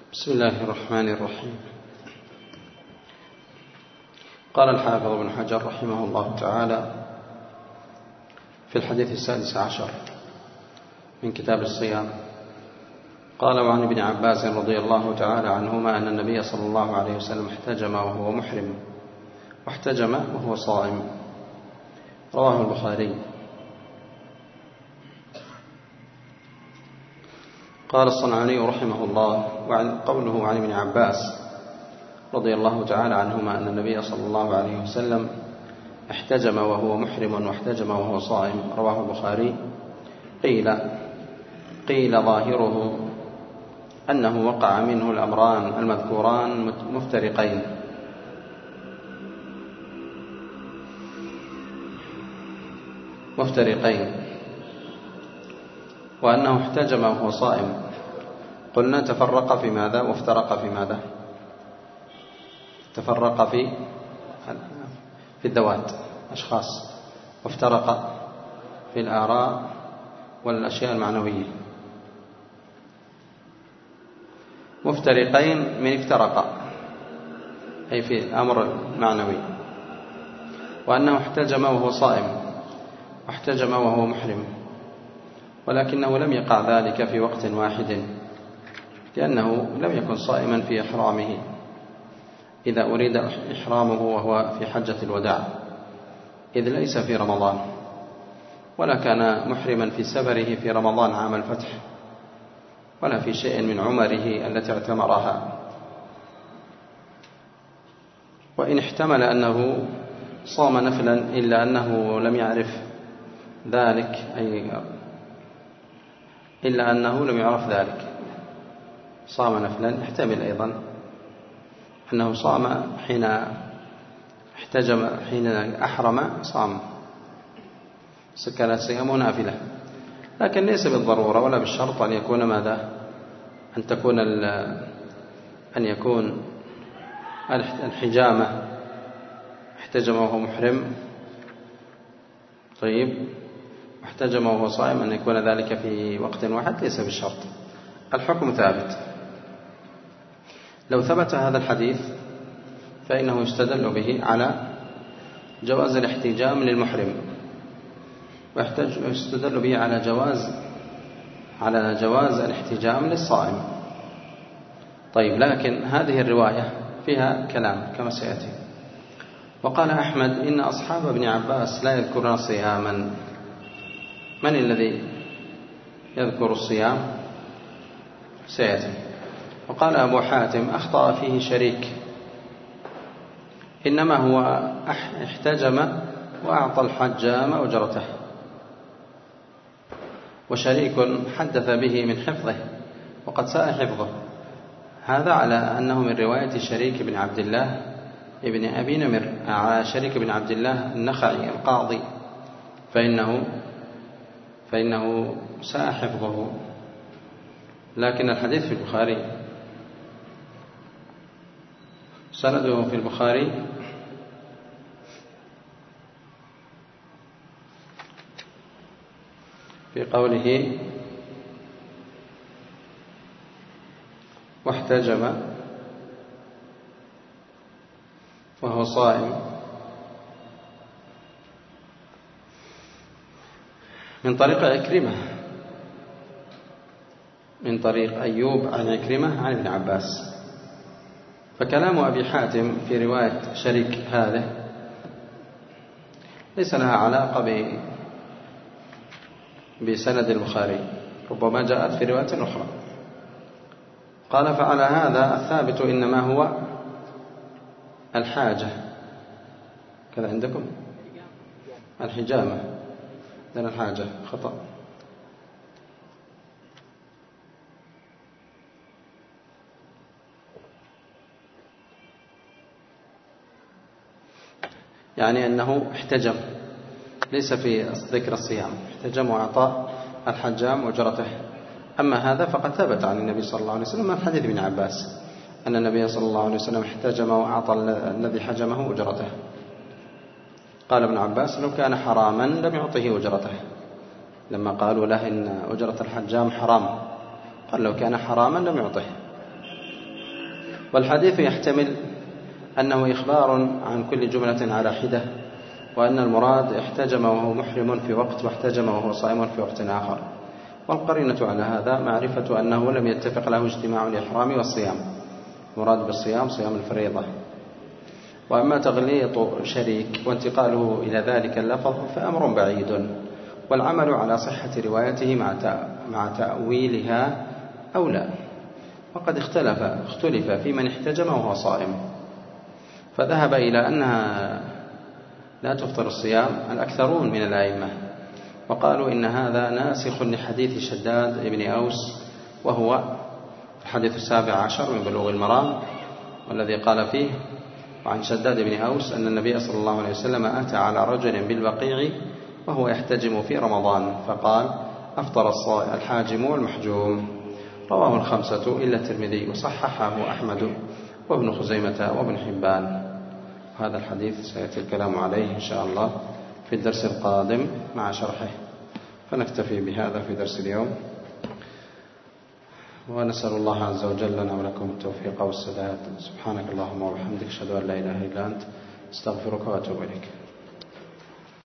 بسم الله الرحمن الرحيم. قال الحافظ ابن حجر رحمه الله تعالى في الحديث 16 من كتاب الصيام، قال: وعن ابن عباس رضي الله تعالى عنهما أن النبي صلى الله عليه وسلم احتجم وهو محرم واحتجم وهو صائم، رواه البخاري. قال الصنعاني رحمه الله: وعن قوله عن ابن عباس رضي الله تعالى عنهما أن النبي صلى الله عليه وسلم احتجم وهو محرم واحتجم وهو صائم، رواه البخاري. قيل ظاهره أنه وقع منه الأمران المذكوران مفترقين، وأنه احتجم وهو صائم. قلنا تفرق في ماذا وافترق في ماذا؟ تفرق في الذوات أشخاص، وافترق في الآراء والأشياء المعنوية. مفترقين من افترق، أي في الأمر المعنوي. وأنه احتجم وهو صائم واحتجم وهو محرم، ولكنه لم يقع ذلك في وقت واحد، لأنه لم يكن صائما في إحرامه إذا أريد إحرامه وهو في حجة الوداع، إذ ليس في رمضان، ولا كان محرما في سفره في رمضان عام الفتح، ولا في شيء من عمره التي اعتمرها. وإن احتمل أنه صام نفلا إلا أنه لم يعرف ذلك، إلا أنه لم يعرف ذلك، صام نفلا. احتمل أيضا أنه صام حين احتجم، حين أحرم صام، كانت صيامه نافلة، لكن ليس بالضرورة ولا بالشرط أن يكون ماذا؟ أن يكون الحجامة احتجم وهو محرم، طيب، واحتجم وهو صائم، أن يكون ذلك في وقت واحد، ليس بالشرط. الحكم ثابت. لو ثبت هذا الحديث فإنه يستدل به على جواز الاحتجام للمحرم، ويستدل به على جواز الاحتجام للصائم. طيب، لكن هذه الرواية فيها كلام كما سيأتي. وقال أحمد: إن أصحاب ابن عباس لا يذكرون صياما. من الذي يذكر الصيام؟ سيأتي. وقال أبو حاتم: أخطأ فيه شريك، إنما هو احتجم وأعطى الحجام أجرته، وشريك حدث به من حفظه وقد ساء حفظه. هذا على أنه من رواية شريك بن عبد الله ابن أبي نمر، على شريك بن عبد الله النخعي القاضي، فإنه ساء حفظه. لكن الحديث في البخاري، سنده في البخاري في قوله: واحتجم وهو صائم، من طريق عكرمة، من طريق أيوب عن عكرمة عن ابن عباس. فكلام أبي حاتم في رواية شريك هذه ليس لها علاقة بسند البخاري، ربما جاءت في رواية أخرى. قال: فعلى هذا الثابت إنما هو الحاجة. كذا عندكم الحجامة، لأن الحاجة خطأ. يعني أنه احتجم، ليس في ذكر الصيام، احتجم وأعطى الحجام أجرته. أما هذا فقد ثبت عن النبي صلى الله عليه وسلم من حديث ابن عباس أن النبي صلى الله عليه وسلم احتجم وأعطى الذي حجمه أجرته. قال ابن عباس: لو كان حراما لم يعطه أجرته، لما قالوا له إن أجرة الحجام حرام، قال: لو كان حراما لم يعطه. والحديث يحتمل أنه إخبار عن كل جملة على حدة، وأن المراد احتجم وهو محرم في وقت واحتجم وهو صائم في وقت آخر. والقرينة على هذا معرفة أنه لم يتفق له اجتماع الإحرام والصيام، مراد بالصيام صيام الفريضة. وأما تغليط شريك وانتقاله إلى ذلك اللفظ فأمر بعيد، والعمل على صحة روايته مع تأويلها أو لا. وقد اختلف في من احتجم وهو صائم، فذهب إلى أنها لا تفطر الصيام الأكثرون من الأئمة، وقالوا إن هذا ناسخ لحديث شداد بن أوس، وهو الحديث 17 من بلوغ المرام، والذي قال فيه: وعن شداد بن أوس أن النبي صلى الله عليه وسلم أتى على رجل بالبقيع وهو يحتجم في رمضان فقال: أفطر الحاجم والمحجوم. رواه الخمسة إلا الترمذي، وصححه أحمد وابن خزيمة وابن حبان. هذا الحديث سيأتي الكلام عليه إن شاء الله في الدرس القادم مع شرحه، فنكتفي بهذا في درس اليوم، ونسأل الله عز وجل لنا ولكم التوفيق والسداد. سبحانك اللهم وبحمدك، أشهد أن لا إله إلا أنت، استغفرك وأتوب إليك.